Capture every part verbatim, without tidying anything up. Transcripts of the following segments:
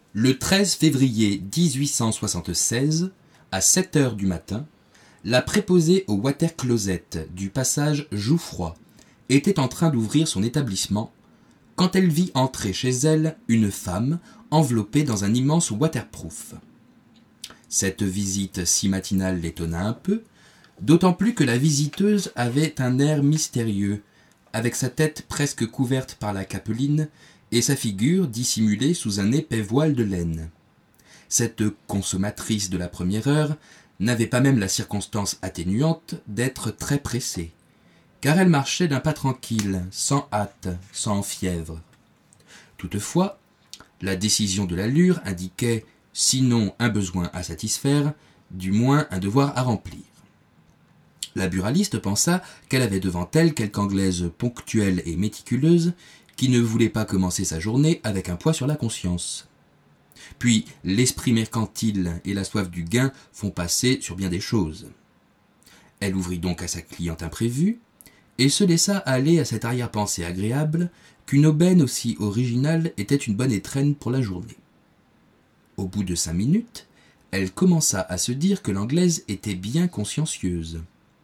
Le treize février mille huit cent soixante-seize, à sept heures du matin, la préposée au water closet du passage Jouffroy était en train d'ouvrir son établissement quand elle vit entrer chez elle une femme enveloppée dans un immense waterproof. Cette visite si matinale l'étonna un peu, d'autant plus que la visiteuse avait un air mystérieux, avec sa tête presque couverte par la capeline et sa figure dissimulée sous un épais voile de laine. Cette consommatrice de la première heure n'avait pas même la circonstance atténuante d'être très pressée, car elle marchait d'un pas tranquille, sans hâte, sans fièvre. Toutefois, la décision de l'allure indiquait, sinon un besoin à satisfaire, du moins un devoir à remplir. La buraliste pensa qu'elle avait devant elle quelque Anglaise ponctuelle et méticuleuse qui ne voulait pas commencer sa journée avec un poids sur la conscience. Puis, l'esprit mercantile et la soif du gain font passer sur bien des choses. Elle ouvrit donc à sa cliente imprévue et se laissa aller à cette arrière-pensée agréable qu'une aubaine aussi originale était une bonne étrenne pour la journée. Au bout de cinq minutes, elle commença à se dire que l'Anglaise était bien consciencieuse.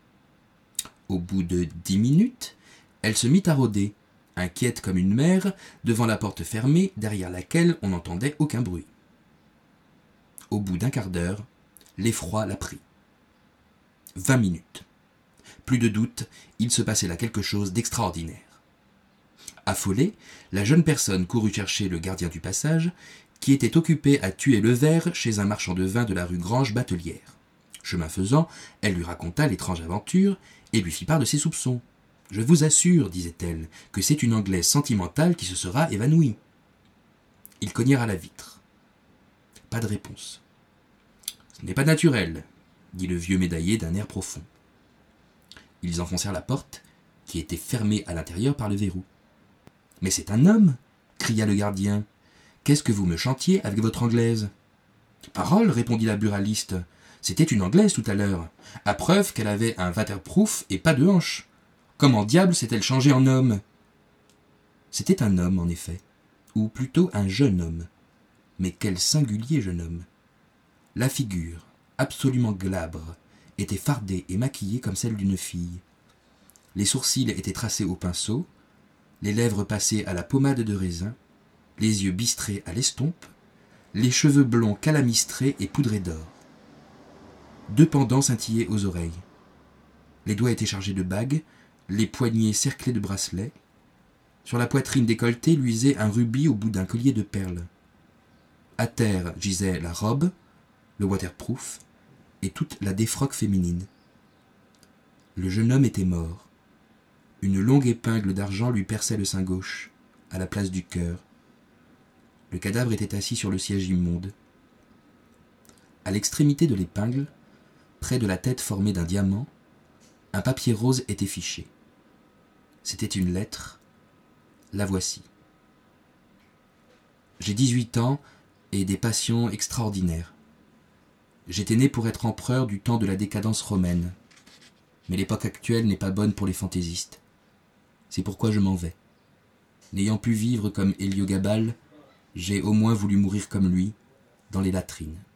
Au bout de dix minutes, elle se mit à rôder, inquiète comme une mère, devant la porte fermée derrière laquelle on n'entendait aucun bruit. Au bout d'un quart d'heure, l'effroi la prit. Vingt minutes. Plus de doute, il se passait là quelque chose d'extraordinaire. Affolée, la jeune personne courut chercher le gardien du passage, qui était occupé à tuer le ver chez un marchand de vin de la rue Grange-Batelière. Chemin faisant, elle lui raconta l'étrange aventure et lui fit part de ses soupçons. « Je vous assure, disait-elle, que c'est une Anglaise sentimentale qui se sera évanouie. » Ils cognèrent à la vitre. Pas de réponse. « Ce n'est pas naturel, » dit le vieux médaillé d'un air profond. Ils enfoncèrent la porte, qui était fermée à l'intérieur par le verrou. « Mais c'est un homme !» cria le gardien. « Qu'est-ce que vous me chantiez avec votre Anglaise ?»« Parole !» répondit la buraliste. « C'était une Anglaise tout à l'heure, à preuve qu'elle avait un waterproof et pas de hanches. Comment diable s'est-elle changée en homme ?» C'était un homme, en effet, ou plutôt un jeune homme. Mais quel singulier jeune homme! La figure, absolument glabre, était fardée et maquillée comme celle d'une fille. Les sourcils étaient tracés au pinceau, les lèvres passées à la pommade de raisin, les yeux bistrés à l'estompe, les cheveux blonds calamistrés et poudrés d'or. Deux pendants scintillaient aux oreilles. Les doigts étaient chargés de bagues, les poignets cerclés de bracelets. Sur la poitrine décolletée luisait un rubis au bout d'un collier de perles. À terre gisait la robe, le waterproof et toute la défroque féminine. Le jeune homme était mort. Une longue épingle d'argent lui perçait le sein gauche, à la place du cœur. Le cadavre était assis sur le siège immonde. À l'extrémité de l'épingle, près de la tête formée d'un diamant, un papier rose était fiché. C'était une lettre. La voici. J'ai dix-huit ans et des passions extraordinaires. J'étais né pour être empereur du temps de la décadence romaine. Mais l'époque actuelle n'est pas bonne pour les fantaisistes. C'est pourquoi je m'en vais. N'ayant pu vivre comme Héliogabale, j'ai au moins voulu mourir comme lui, dans les latrines.